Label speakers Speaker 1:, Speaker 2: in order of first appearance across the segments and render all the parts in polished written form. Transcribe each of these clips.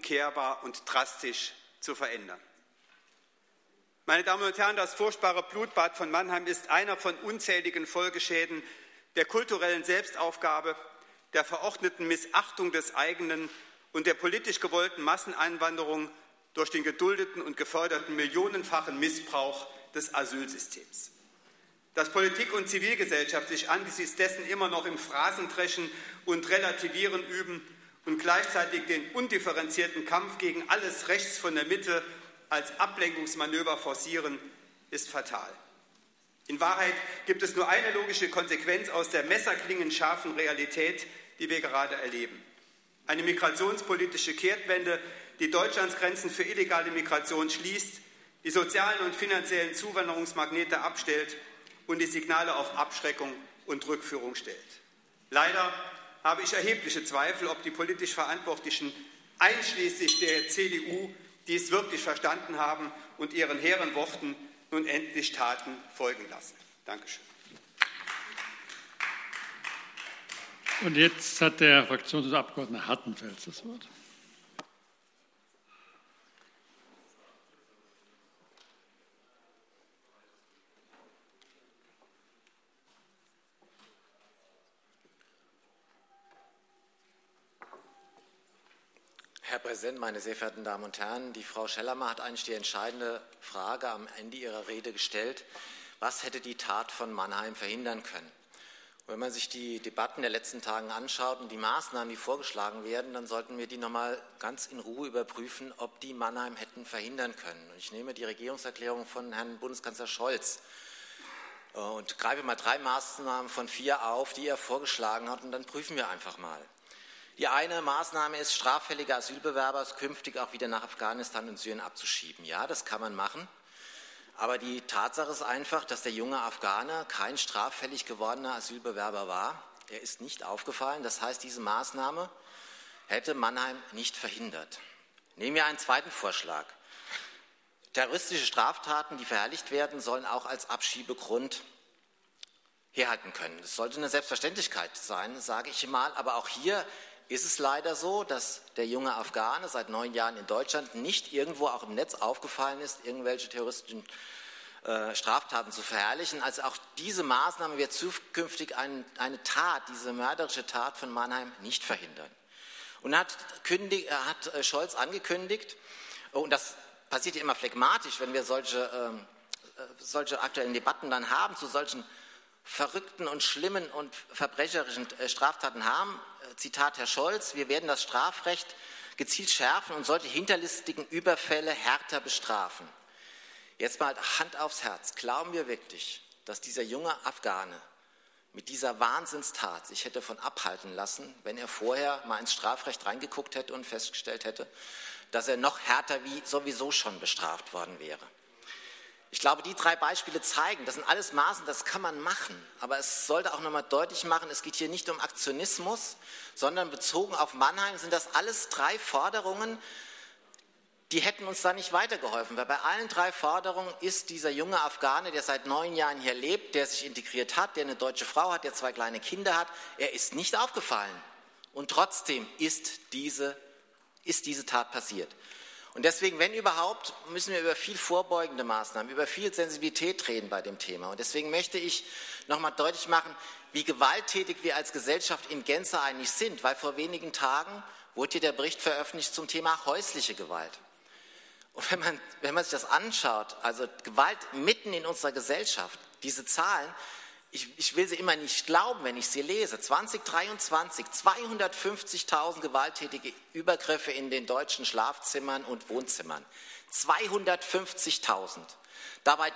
Speaker 1: unumkehrbar und drastisch zu verändern. Meine Damen und Herren, das furchtbare Blutbad von Mannheim ist einer von unzähligen Folgeschäden der kulturellen Selbstaufgabe, der verordneten Missachtung des eigenen und der politisch gewollten Masseneinwanderung durch den geduldeten und geförderten millionenfachen Missbrauch des Asylsystems. Dass Politik und Zivilgesellschaft sich angesichts dessen immer noch im Phrasendreschen und Relativieren üben und gleichzeitig den undifferenzierten Kampf gegen alles rechts von der Mitte als Ablenkungsmanöver forcieren, ist fatal. In Wahrheit gibt es nur eine logische Konsequenz aus der messerklingenscharfen Realität, die wir gerade erleben. Eine migrationspolitische Kehrtwende, die Deutschlands Grenzen für illegale Migration schließt, die sozialen und finanziellen Zuwanderungsmagnete abstellt und die Signale auf Abschreckung und Rückführung stellt. Leider habe ich erhebliche Zweifel, ob die politisch Verantwortlichen, einschließlich der CDU, dies wirklich verstanden haben und ihren hehren Worten nun endlich Taten folgen lassen. Dankeschön.
Speaker 2: Und jetzt hat der Fraktionsabgeordnete Hartenfeld das Wort.
Speaker 3: Herr Präsident, meine sehr verehrten Damen und Herren! Die Frau Schellammer hat eigentlich die entscheidende Frage am Ende ihrer Rede gestellt. Was hätte die Tat von Mannheim verhindern können? Und wenn man sich die Debatten der letzten Tage anschaut und die Maßnahmen, die vorgeschlagen werden, dann sollten wir die nochmal ganz in Ruhe überprüfen, ob die Mannheim hätten verhindern können. Und ich nehme die Regierungserklärung von Herrn Bundeskanzler Scholz und greife mal 3 Maßnahmen von 4 auf, die er vorgeschlagen hat, und dann prüfen wir einfach mal. Die eine Maßnahme ist, straffällige Asylbewerber künftig auch wieder nach Afghanistan und Syrien abzuschieben. Ja, das kann man machen. Aber die Tatsache ist einfach, dass der junge Afghane kein straffällig gewordener Asylbewerber war. Er ist nicht aufgefallen. Das heißt, diese Maßnahme hätte Mannheim nicht verhindert. Nehmen wir einen zweiten Vorschlag. Terroristische Straftaten, die verherrlicht werden, sollen auch als Abschiebegrund herhalten können. Das sollte eine Selbstverständlichkeit sein, sage ich mal. Aber auch hier ist es leider so, dass der junge Afghane seit 9 Jahren in Deutschland nicht irgendwo auch im Netz aufgefallen ist, irgendwelche terroristischen Straftaten zu verherrlichen. Also auch diese Maßnahme wird zukünftig eine Tat, diese mörderische Tat von Mannheim nicht verhindern. Und hat Scholz angekündigt, und das passiert ja immer phlegmatisch, wenn wir solche aktuellen Debatten dann haben, zu solchen verrückten und schlimmen und verbrecherischen Straftaten haben. Zitat Herr Scholz: Wir werden das Strafrecht gezielt schärfen und solche hinterlistigen Überfälle härter bestrafen. Jetzt mal Hand aufs Herz. Glauben wir wirklich, dass dieser junge Afghane mit dieser Wahnsinnstat sich hätte von abhalten lassen, wenn er vorher mal ins Strafrecht reingeguckt hätte und festgestellt hätte, dass er noch härter wie sowieso schon bestraft worden wäre? Ich glaube, die 3 Beispiele zeigen, das sind alles Maßnahmen, das kann man machen. Aber es sollte auch nochmal deutlich machen, es geht hier nicht um Aktionismus, sondern bezogen auf Mannheim sind das alles 3 Forderungen, die hätten uns da nicht weitergeholfen. Weil bei allen 3 Forderungen ist dieser junge Afghane, der seit 9 Jahren hier lebt, der sich integriert hat, der eine deutsche Frau hat, der 2 kleine Kinder hat, er ist nicht aufgefallen. Und trotzdem ist diese Tat passiert. Und deswegen, wenn überhaupt, müssen wir über viel vorbeugende Maßnahmen, über viel Sensibilität reden bei dem Thema. Und deswegen möchte ich nochmal deutlich machen, wie gewalttätig wir als Gesellschaft in Gänze eigentlich sind. Weil vor wenigen Tagen wurde hier der Bericht veröffentlicht zum Thema häusliche Gewalt. Und wenn man sich das anschaut, also Gewalt mitten in unserer Gesellschaft, diese Zahlen, ich will sie immer nicht glauben, wenn ich sie lese. 2023, 250.000 gewalttätige Übergriffe in den deutschen Schlafzimmern und Wohnzimmern. 250.000. Dabei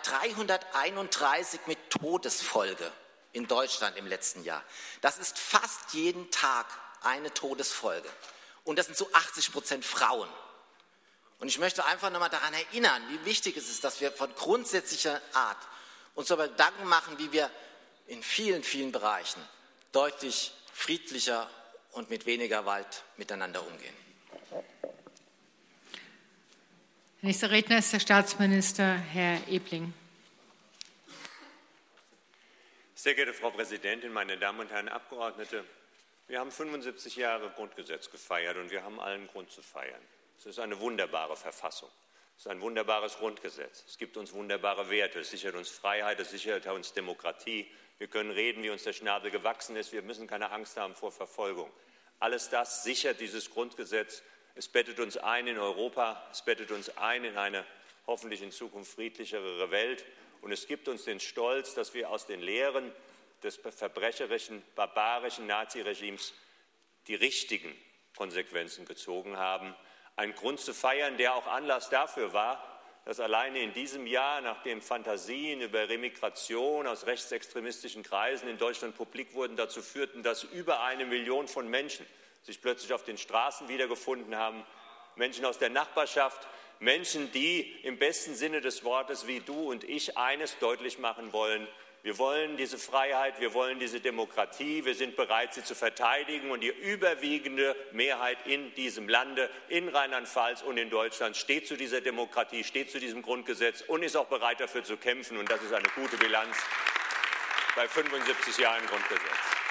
Speaker 3: 331 mit Todesfolge in Deutschland im letzten Jahr. Das ist fast jeden Tag eine Todesfolge. Und das sind zu 80% Frauen. Und ich möchte einfach nochmal daran erinnern, wie wichtig es ist, dass wir von grundsätzlicher Art uns darüber Gedanken machen, wie wir in vielen, vielen Bereichen deutlich friedlicher und mit weniger Gewalt miteinander umgehen.
Speaker 4: Nächster Redner ist der Staatsminister, Herr Ebling.
Speaker 5: Sehr geehrte Frau Präsidentin, meine Damen und Herren Abgeordnete! Wir haben 75 Jahre Grundgesetz gefeiert und wir haben allen Grund zu feiern. Es ist eine wunderbare Verfassung. Es ist ein wunderbares Grundgesetz. Es gibt uns wunderbare Werte. Es sichert uns Freiheit, es sichert uns Demokratie. Wir können reden, wie uns der Schnabel gewachsen ist. Wir müssen keine Angst haben vor Verfolgung. Alles das sichert dieses Grundgesetz. Es bettet uns ein in Europa. Es bettet uns ein in eine hoffentlich in Zukunft friedlichere Welt. Und es gibt uns den Stolz, dass wir aus den Lehren des verbrecherischen, barbarischen Naziregimes die richtigen Konsequenzen gezogen haben. Ein Grund zu feiern, der auch Anlass dafür war, dass alleine in diesem Jahr, nachdem Fantasien über Remigration aus rechtsextremistischen Kreisen in Deutschland publik wurden, dazu führten, dass über 1 Million von Menschen sich plötzlich auf den Straßen wiedergefunden haben, Menschen aus der Nachbarschaft, Menschen, die im besten Sinne des Wortes wie du und ich eines deutlich machen wollen: Wir wollen diese Freiheit, wir wollen diese Demokratie, wir sind bereit, sie zu verteidigen. Und die überwiegende Mehrheit in diesem Lande, in Rheinland-Pfalz und in Deutschland, steht zu dieser Demokratie, steht zu diesem Grundgesetz und ist auch bereit, dafür zu kämpfen. Und das ist eine gute Bilanz bei 75 Jahren Grundgesetz.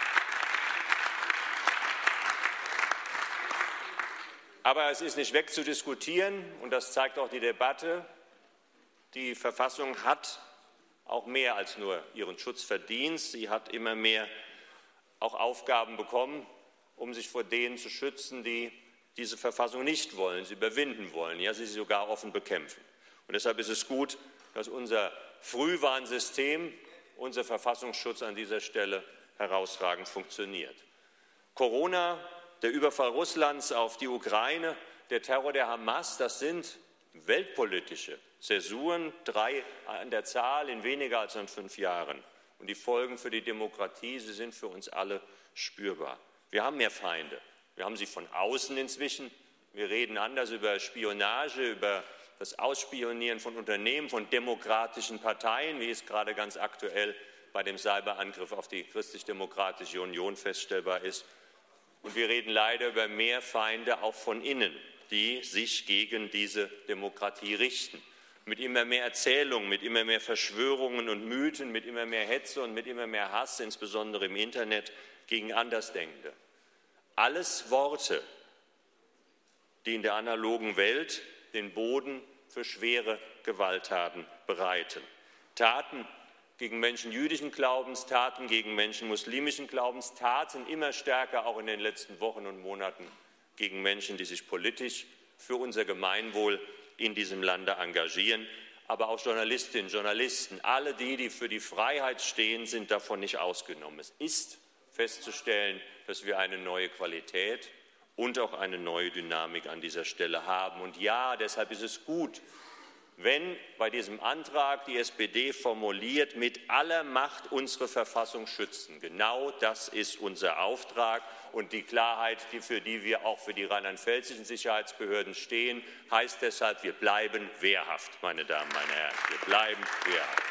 Speaker 5: Aber es ist nicht wegzudiskutieren, und das zeigt auch die Debatte. Die Verfassung hat auch mehr als nur ihren Schutz verdient. Sie hat immer mehr auch Aufgaben bekommen, um sich vor denen zu schützen, die diese Verfassung nicht wollen, sie überwinden wollen, ja, sie sogar offen bekämpfen. Und deshalb ist es gut, dass unser Frühwarnsystem, unser Verfassungsschutz an dieser Stelle herausragend funktioniert. Corona, der Überfall Russlands auf die Ukraine, der Terror der Hamas, das sind weltpolitische Zäsuren, 3 an der Zahl in weniger als 5 Jahren. Und die Folgen für die Demokratie, sie sind für uns alle spürbar. Wir haben mehr Feinde. Wir haben sie von außen inzwischen. Wir reden anders über Spionage, über das Ausspionieren von Unternehmen, von demokratischen Parteien, wie es gerade ganz aktuell bei dem Cyberangriff auf die Christlich-Demokratische Union feststellbar ist. Und wir reden leider über mehr Feinde auch von innen, die sich gegen diese Demokratie richten. Mit immer mehr Erzählungen, mit immer mehr Verschwörungen und Mythen, mit immer mehr Hetze und mit immer mehr Hass, insbesondere im Internet, gegen Andersdenkende. Alles Worte, die in der analogen Welt den Boden für schwere Gewalttaten bereiten. Taten gegen Menschen jüdischen Glaubens, Taten gegen Menschen muslimischen Glaubens, Taten immer stärker auch in den letzten Wochen und Monaten gegen Menschen, die sich politisch für unser Gemeinwohl in diesem Lande engagieren. Aber auch Journalistinnen, Journalisten, alle die für die Freiheit stehen, sind davon nicht ausgenommen. Es ist festzustellen, dass wir eine neue Qualität und auch eine neue Dynamik an dieser Stelle haben. Und ja, deshalb ist es gut, wenn bei diesem Antrag die SPD formuliert, mit aller Macht unsere Verfassung schützen. Genau das ist unser Auftrag. Und die Klarheit, für die wir auch für die rheinland-pfälzischen Sicherheitsbehörden stehen, heißt deshalb, wir bleiben wehrhaft, meine Damen, meine Herren. Wir bleiben wehrhaft.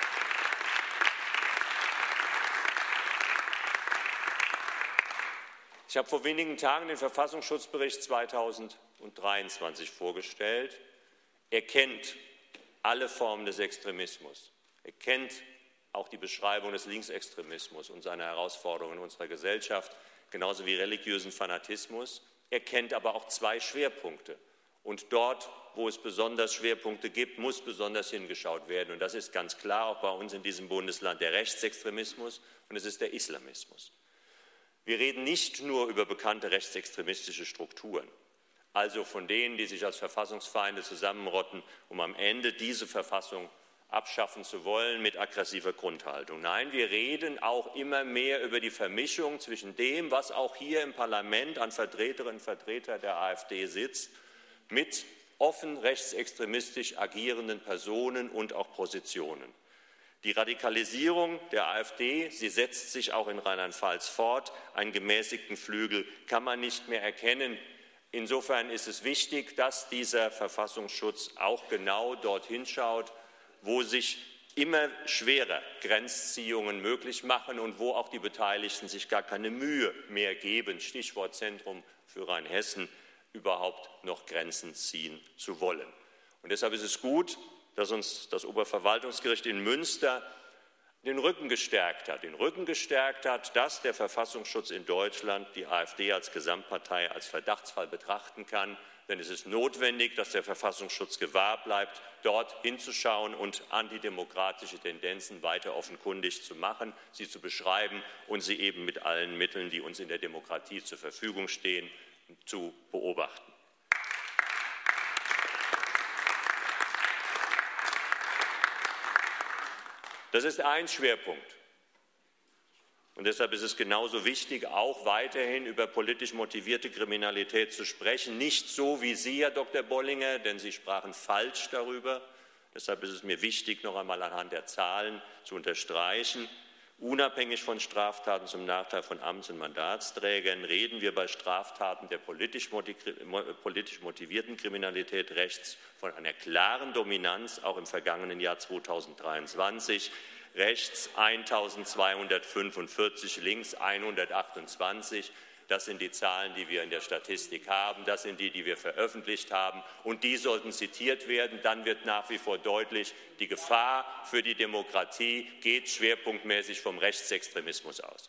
Speaker 5: Ich habe vor wenigen Tagen den Verfassungsschutzbericht 2023 vorgestellt. Er kennt alle Formen des Extremismus. Er kennt auch die Beschreibung des Linksextremismus und seine Herausforderungen in unserer Gesellschaft, genauso wie religiösen Fanatismus. Er kennt aber auch 2 Schwerpunkte. Und dort, wo es besonders Schwerpunkte gibt, muss besonders hingeschaut werden. Und das ist ganz klar auch bei uns in diesem Bundesland der Rechtsextremismus und es ist der Islamismus. Wir reden nicht nur über bekannte rechtsextremistische Strukturen, also von denen, die sich als Verfassungsfeinde zusammenrotten, um am Ende diese Verfassung abschaffen zu wollen mit aggressiver Grundhaltung. Nein, wir reden auch immer mehr über die Vermischung zwischen dem, was auch hier im Parlament an Vertreterinnen und Vertretern der AfD sitzt, mit offen rechtsextremistisch agierenden Personen und auch Positionen. Die Radikalisierung der AfD, sie setzt sich auch in Rheinland-Pfalz fort. Einen gemäßigten Flügel kann man nicht mehr erkennen. Insofern ist es wichtig, dass dieser Verfassungsschutz auch genau dorthin schaut, wo sich immer schwerer Grenzziehungen möglich machen und wo auch die Beteiligten sich gar keine Mühe mehr geben, Stichwort Zentrum für Rheinhessen, überhaupt noch Grenzen ziehen zu wollen. Und deshalb ist es gut, dass uns das Oberverwaltungsgericht in Münster den Rücken gestärkt hat, dass der Verfassungsschutz in Deutschland die AfD als Gesamtpartei als Verdachtsfall betrachten kann. Denn es ist notwendig, dass der Verfassungsschutz gewahr bleibt, dort hinzuschauen und antidemokratische Tendenzen weiter offenkundig zu machen, sie zu beschreiben und sie eben mit allen Mitteln, die uns in der Demokratie zur Verfügung stehen, zu beobachten. Das ist ein Schwerpunkt. Und deshalb ist es genauso wichtig, auch weiterhin über politisch motivierte Kriminalität zu sprechen. Nicht so wie Sie, Herr Dr. Bollinger, denn Sie sprachen falsch darüber. Deshalb ist es mir wichtig, noch einmal anhand der Zahlen zu unterstreichen. Unabhängig von Straftaten zum Nachteil von Amts- und Mandatsträgern reden wir bei Straftaten der politisch motivierten Kriminalität rechts von einer klaren Dominanz, auch im vergangenen Jahr 2023. Rechts 1245, links 128. Das sind die Zahlen, die wir in der Statistik haben. Das sind die wir veröffentlicht haben. Und die sollten zitiert werden. Dann wird nach wie vor deutlich, die Gefahr für die Demokratie geht schwerpunktmäßig vom Rechtsextremismus aus.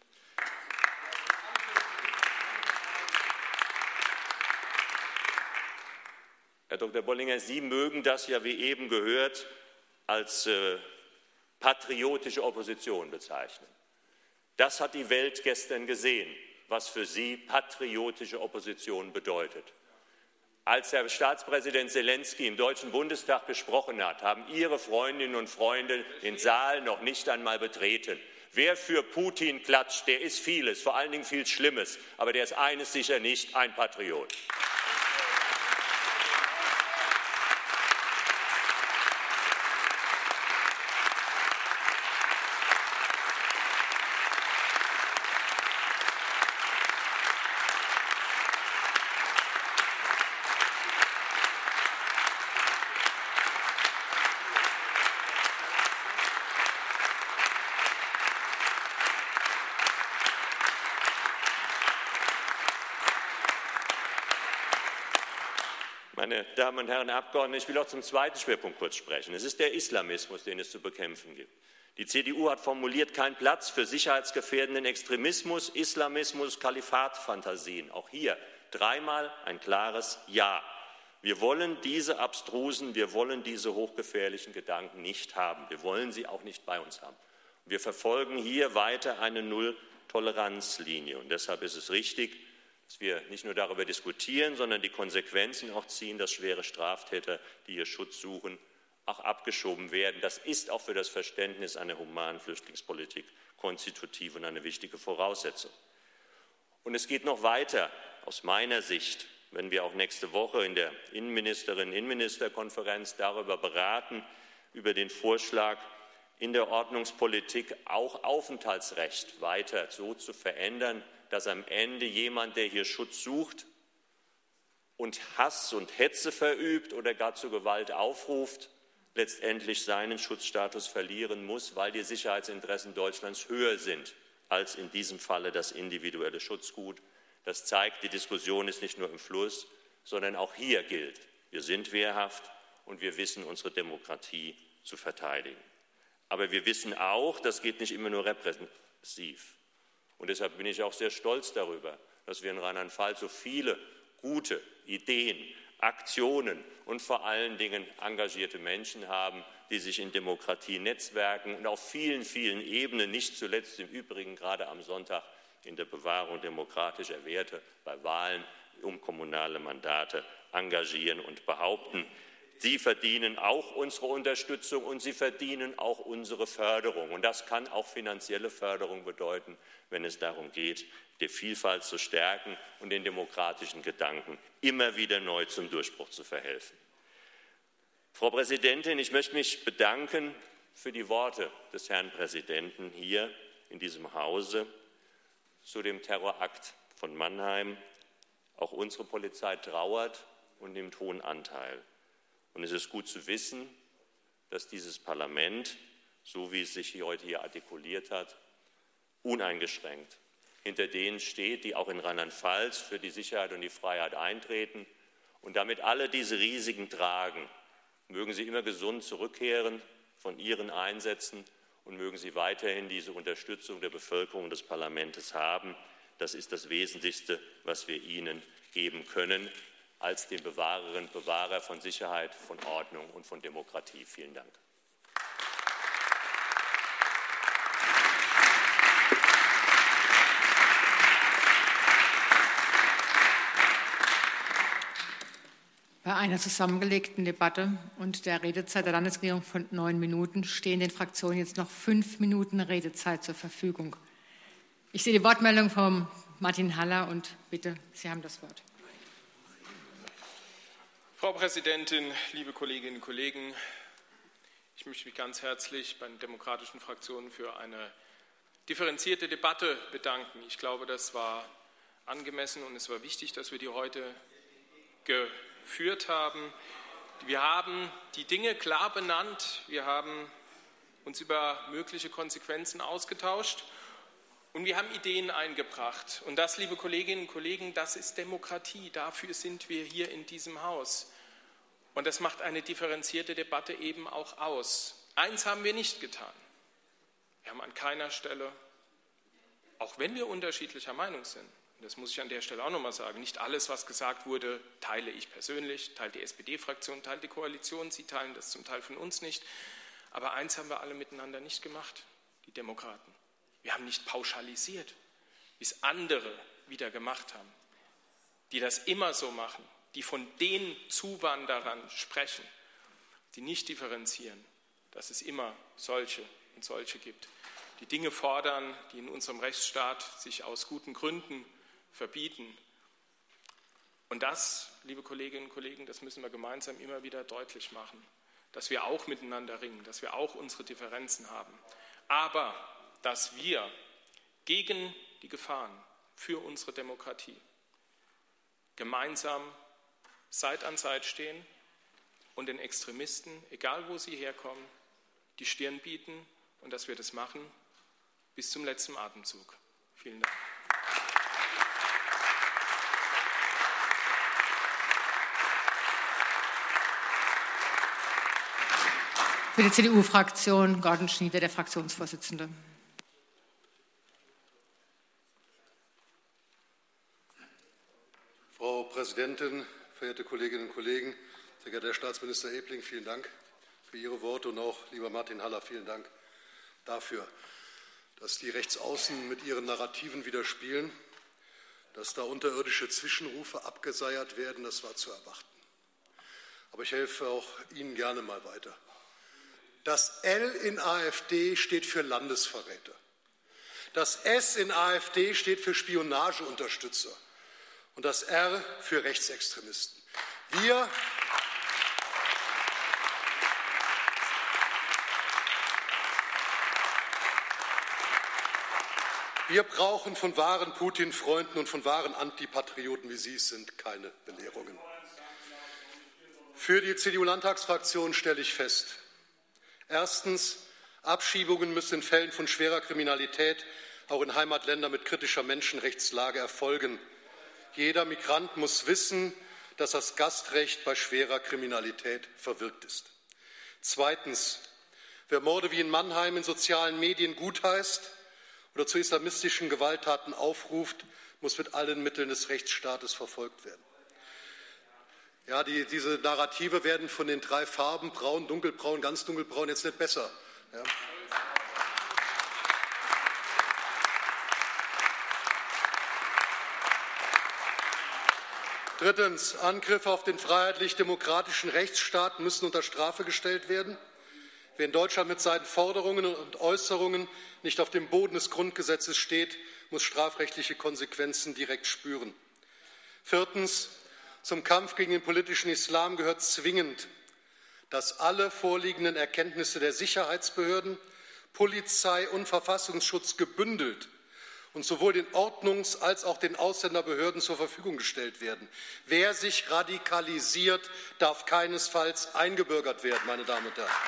Speaker 5: Herr Dr. Bollinger, Sie mögen das ja, wie eben gehört, als patriotische Opposition bezeichnen. Das hat die Welt gestern gesehen, was für Sie patriotische Opposition bedeutet. Als Herr Staatspräsident Zelensky im Deutschen Bundestag gesprochen hat, haben Ihre Freundinnen und Freunde den Saal noch nicht einmal betreten. Wer für Putin klatscht, der ist vieles, vor allen Dingen viel Schlimmes, aber der ist eines sicher nicht, ein Patriot. Meine Damen und Herren Abgeordnete, ich will auch zum zweiten Schwerpunkt kurz sprechen. Es ist der Islamismus, den es zu bekämpfen gibt. Die CDU hat formuliert, kein Platz für sicherheitsgefährdenden Extremismus, Islamismus, Kalifatfantasien. Auch hier dreimal ein klares Ja. Wir wollen diese abstrusen, wir wollen diese hochgefährlichen Gedanken nicht haben. Wir wollen sie auch nicht bei uns haben. Wir verfolgen hier weiter eine Null-Toleranz-Linie. Und deshalb ist es richtig, dass wir nicht nur darüber diskutieren, sondern die Konsequenzen auch ziehen, dass schwere Straftäter, die hier Schutz suchen, auch abgeschoben werden. Das ist auch für das Verständnis einer humanen Flüchtlingspolitik konstitutiv und eine wichtige Voraussetzung. Und es geht noch weiter, aus meiner Sicht, wenn wir auch nächste Woche in der Innenministerkonferenz darüber beraten, über den Vorschlag, in der Ordnungspolitik auch Aufenthaltsrecht weiter so zu verändern, dass am Ende jemand, der hier Schutz sucht und Hass und Hetze verübt oder gar zu Gewalt aufruft, letztendlich seinen Schutzstatus verlieren muss, weil die Sicherheitsinteressen Deutschlands höher sind als in diesem Falle das individuelle Schutzgut. Das zeigt, die Diskussion ist nicht nur im Fluss, sondern auch hier gilt, wir sind wehrhaft und wir wissen, unsere Demokratie zu verteidigen. Aber wir wissen auch, das geht nicht immer nur repressiv. Und deshalb bin ich auch sehr stolz darüber, dass wir in Rheinland-Pfalz so viele gute Ideen, Aktionen und vor allen Dingen engagierte Menschen haben, die sich in Demokratie netzwerken und auf vielen, vielen Ebenen, nicht zuletzt im Übrigen gerade am Sonntag in der Bewahrung demokratischer Werte bei Wahlen um kommunale Mandate engagieren und behaupten, sie verdienen auch unsere Unterstützung und sie verdienen auch unsere Förderung. Und das kann auch finanzielle Förderung bedeuten, wenn es darum geht, die Vielfalt zu stärken und den demokratischen Gedanken immer wieder neu zum Durchbruch zu verhelfen. Frau Präsidentin, ich möchte mich bedanken für die Worte des Herrn Präsidenten hier in diesem Hause zu dem Terrorakt von Mannheim. Auch unsere Polizei trauert und nimmt hohen Anteil. Und es ist gut zu wissen, dass dieses Parlament, so wie es sich heute hier artikuliert hat, uneingeschränkt hinter denen steht, die auch in Rheinland-Pfalz für die Sicherheit und die Freiheit eintreten und damit alle diese Risiken tragen. Mögen sie immer gesund zurückkehren von ihren Einsätzen und mögen Sie weiterhin diese Unterstützung der Bevölkerung und des Parlaments haben. Das ist das Wesentlichste, was wir Ihnen geben können, als den Bewahrerinnen und Bewahrer von Sicherheit, von Ordnung und von Demokratie. Vielen Dank.
Speaker 4: Bei einer zusammengelegten Debatte und der Redezeit der Landesregierung von 9 Minuten stehen den Fraktionen jetzt noch 5 Minuten Redezeit zur Verfügung. Ich sehe die Wortmeldung von Martin Haller und bitte, Sie haben das Wort.
Speaker 6: Frau Präsidentin, liebe Kolleginnen und Kollegen, ich möchte mich ganz herzlich bei den demokratischen Fraktionen für eine differenzierte Debatte bedanken. Ich glaube, das war angemessen und es war wichtig, dass wir die heute geführt haben. Wir haben die Dinge klar benannt, wir haben uns über mögliche Konsequenzen ausgetauscht und wir haben Ideen eingebracht. Und das, liebe Kolleginnen und Kollegen, das ist Demokratie. Dafür sind wir hier in diesem Haus. Und das macht eine differenzierte Debatte eben auch aus. Eins haben wir nicht getan. Wir haben an keiner Stelle, auch wenn wir unterschiedlicher Meinung sind, das muss ich an der Stelle auch nochmal sagen, nicht alles, was gesagt wurde, teile ich persönlich, teilt die SPD-Fraktion, teilt die Koalition, Sie teilen das zum Teil von uns nicht. Aber eins haben wir alle miteinander nicht gemacht, die Demokraten. Wir haben nicht pauschalisiert, wie es andere wieder gemacht haben, die das immer so machen, die von den Zuwanderern sprechen, die nicht differenzieren, dass es immer solche und solche gibt, die Dinge fordern, die in unserem Rechtsstaat sich aus guten Gründen verbieten. Und das, liebe Kolleginnen und Kollegen, das müssen wir gemeinsam immer wieder deutlich machen, dass wir auch miteinander ringen, dass wir auch unsere Differenzen haben, aber dass wir gegen die Gefahren für unsere Demokratie gemeinsam Seite an Seite stehen und den Extremisten, egal wo sie herkommen, die Stirn bieten und dass wir das machen bis zum letzten Atemzug. Vielen Dank.
Speaker 4: Für die CDU-Fraktion Gordon Schnieder, der Fraktionsvorsitzende.
Speaker 7: Frau Präsidentin, verehrte Kolleginnen und Kollegen, sehr geehrter Herr Staatsminister Ebling, vielen Dank für Ihre Worte und auch, lieber Martin Haller, vielen Dank dafür, dass die Rechtsaußen mit ihren Narrativen wieder spielen, dass da unterirdische Zwischenrufe abgeseiert werden, das war zu erwarten. Aber ich helfe auch Ihnen gerne mal weiter. Das L in AfD steht für Landesverräter. Das S in AfD steht für Spionageunterstützer und das R für Rechtsextremisten. Wir brauchen von wahren Putin-Freunden und von wahren Antipatrioten, wie Sie es sind, keine Belehrungen. Für die CDU-Landtagsfraktion stelle ich fest: Erstens, Abschiebungen müssen in Fällen von schwerer Kriminalität auch in Heimatländern mit kritischer Menschenrechtslage erfolgen. Jeder Migrant muss wissen, dass das Gastrecht bei schwerer Kriminalität verwirkt ist. Zweitens, wer Morde wie in Mannheim in sozialen Medien gutheißt oder zu islamistischen Gewalttaten aufruft, muss mit allen Mitteln des Rechtsstaates verfolgt werden. Ja, diese Narrative werden von den 3 Farben, braun, dunkelbraun, ganz dunkelbraun, jetzt nicht besser. Ja. Drittens, Angriffe auf den freiheitlich-demokratischen Rechtsstaat müssen unter Strafe gestellt werden. Wer in Deutschland mit seinen Forderungen und Äußerungen nicht auf dem Boden des Grundgesetzes steht, muss strafrechtliche Konsequenzen direkt spüren. Viertens, zum Kampf gegen den politischen Islam gehört zwingend, dass alle vorliegenden Erkenntnisse der Sicherheitsbehörden, Polizei und Verfassungsschutz gebündelt und sowohl den Ordnungs- als auch den Ausländerbehörden zur Verfügung gestellt werden. Wer sich radikalisiert, darf keinesfalls eingebürgert werden, meine Damen und Herren.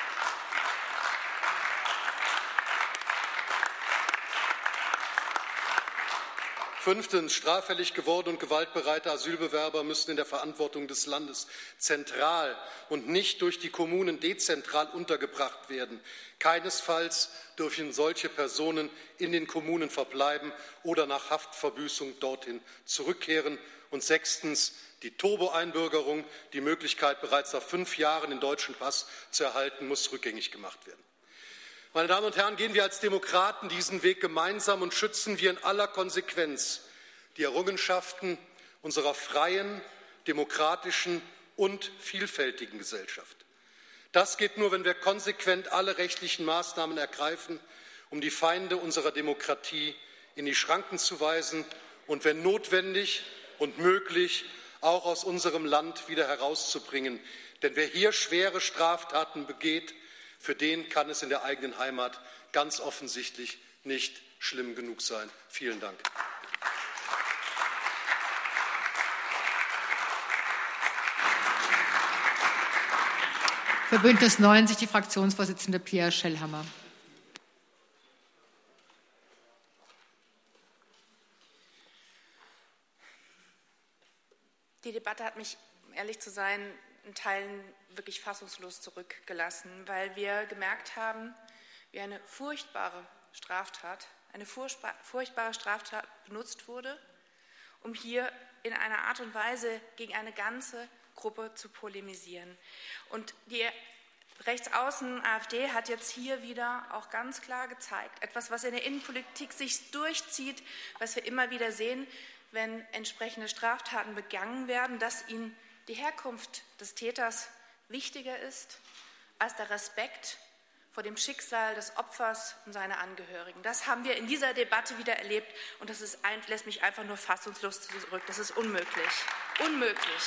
Speaker 7: Fünftens, straffällig gewordene und gewaltbereite Asylbewerber müssen in der Verantwortung des Landes zentral und nicht durch die Kommunen dezentral untergebracht werden. Keinesfalls dürfen solche Personen in den Kommunen verbleiben oder nach Haftverbüßung dorthin zurückkehren. Und sechstens, die Turbo-Einbürgerung, die Möglichkeit, bereits nach 5 Jahren den deutschen Pass zu erhalten, muss rückgängig gemacht werden. Meine Damen und Herren, gehen wir als Demokraten diesen Weg gemeinsam und schützen wir in aller Konsequenz die Errungenschaften unserer freien, demokratischen und vielfältigen Gesellschaft. Das geht nur, wenn wir konsequent alle rechtlichen Maßnahmen ergreifen, um die Feinde unserer Demokratie in die Schranken zu weisen und wenn notwendig und möglich auch aus unserem Land wieder herauszubringen. Denn wer hier schwere Straftaten begeht, für den kann es in der eigenen Heimat ganz offensichtlich nicht schlimm genug sein. Vielen Dank.
Speaker 4: Für Bündnis 90 die Fraktionsvorsitzende Pia Schellhammer.
Speaker 8: Die Debatte hat mich, um ehrlich zu sein, in Teilen wirklich fassungslos zurückgelassen, weil wir gemerkt haben, wie eine furchtbare Straftat benutzt wurde, um hier in einer Art und Weise gegen eine ganze Gruppe zu polemisieren. Und die Rechtsaußen AfD hat jetzt hier wieder auch ganz klar gezeigt, etwas, was in der Innenpolitik sich durchzieht, was wir immer wieder sehen, wenn entsprechende Straftaten begangen werden, dass ihnen die Herkunft des Täters wichtiger ist als der Respekt vor dem Schicksal des Opfers und seiner Angehörigen. Das haben wir in dieser Debatte wieder erlebt und das lässt mich einfach nur fassungslos zurück. Das ist unmöglich. Unmöglich.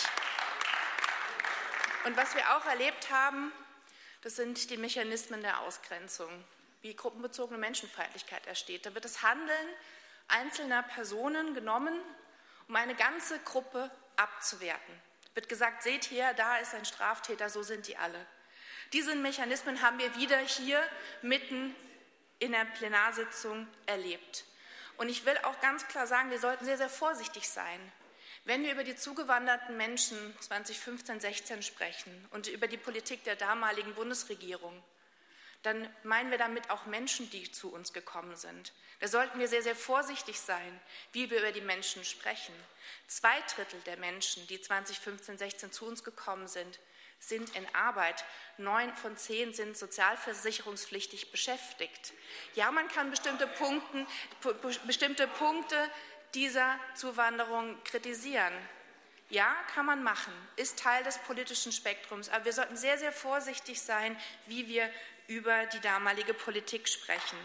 Speaker 8: Und was wir auch erlebt haben, das sind die Mechanismen der Ausgrenzung, wie gruppenbezogene Menschenfeindlichkeit entsteht. Da wird das Handeln einzelner Personen genommen, um eine ganze Gruppe abzuwerten. Wird gesagt, seht her, da ist ein Straftäter, so sind die alle. Diese Mechanismen haben wir wieder hier mitten in der Plenarsitzung erlebt. Und ich will auch ganz klar sagen, wir sollten sehr, sehr vorsichtig sein, wenn wir über die zugewanderten Menschen 2015, 16 sprechen und über die Politik der damaligen Bundesregierung. Dann meinen wir damit auch Menschen, die zu uns gekommen sind. Da sollten wir sehr, sehr vorsichtig sein, wie wir über die Menschen sprechen. 2/3 der Menschen, die 2015, 16 zu uns gekommen sind, sind in Arbeit. 9 von 10 sind sozialversicherungspflichtig beschäftigt. Ja, man kann bestimmte Punkte dieser Zuwanderung kritisieren. Ja, kann man machen, ist Teil des politischen Spektrums. Aber wir sollten sehr, sehr vorsichtig sein, wie wir über die damalige Politik sprechen.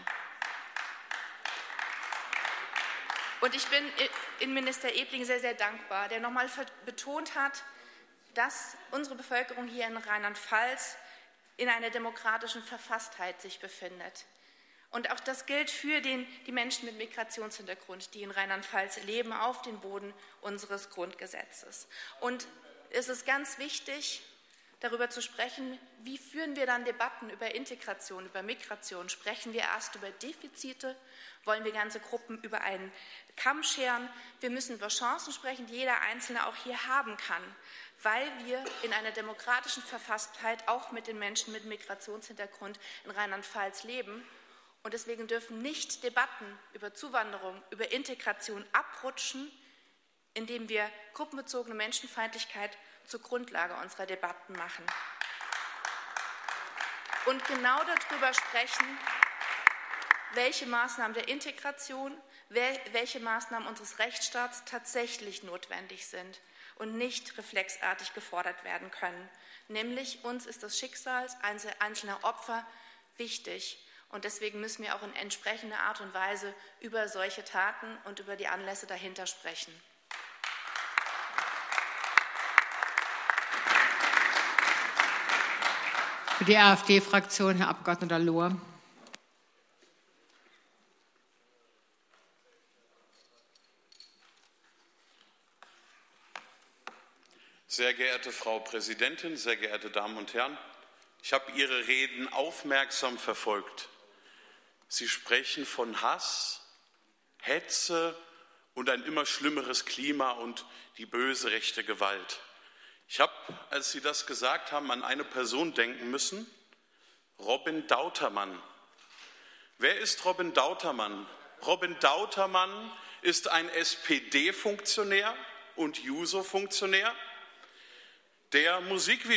Speaker 8: Und ich bin Innenminister Ebling sehr, sehr dankbar, der nochmal betont hat, dass unsere Bevölkerung hier in Rheinland-Pfalz in einer demokratischen Verfasstheit sich befindet. Und auch das gilt für die Menschen mit Migrationshintergrund, die in Rheinland-Pfalz leben, auf dem Boden unseres Grundgesetzes. Und es ist ganz wichtig, darüber zu sprechen, wie führen wir dann Debatten über Integration, über Migration. Sprechen wir erst über Defizite? Wollen wir ganze Gruppen über einen Kamm scheren? Wir müssen über Chancen sprechen, die jeder Einzelne auch hier haben kann, weil wir in einer demokratischen Verfasstheit auch mit den Menschen mit Migrationshintergrund in Rheinland-Pfalz leben. Und deswegen dürfen nicht Debatten über Zuwanderung, über Integration abrutschen, indem wir gruppenbezogene Menschenfeindlichkeit zur Grundlage unserer Debatten machen. Und genau darüber sprechen, welche Maßnahmen der Integration, welche Maßnahmen unseres Rechtsstaats tatsächlich notwendig sind und nicht reflexartig gefordert werden können. Nämlich uns ist das Schicksal einzelner Opfer wichtig. Und deswegen müssen wir auch in entsprechender Art und Weise über solche Taten und über die Anlässe dahinter sprechen.
Speaker 4: Für die AfD-Fraktion Herr Abgeordneter Lohr.
Speaker 9: Sehr geehrte Frau Präsidentin, sehr geehrte Damen und Herren, ich habe Ihre Reden aufmerksam verfolgt. Sie sprechen von Hass, Hetze und ein immer schlimmeres Klima und die böse rechte Gewalt. Ich habe, als Sie das gesagt haben, an eine Person denken müssen, Robin Dautermann. Wer ist Robin Dautermann? Robin Dautermann ist ein SPD-Funktionär und Juso-Funktionär, der Musikvideos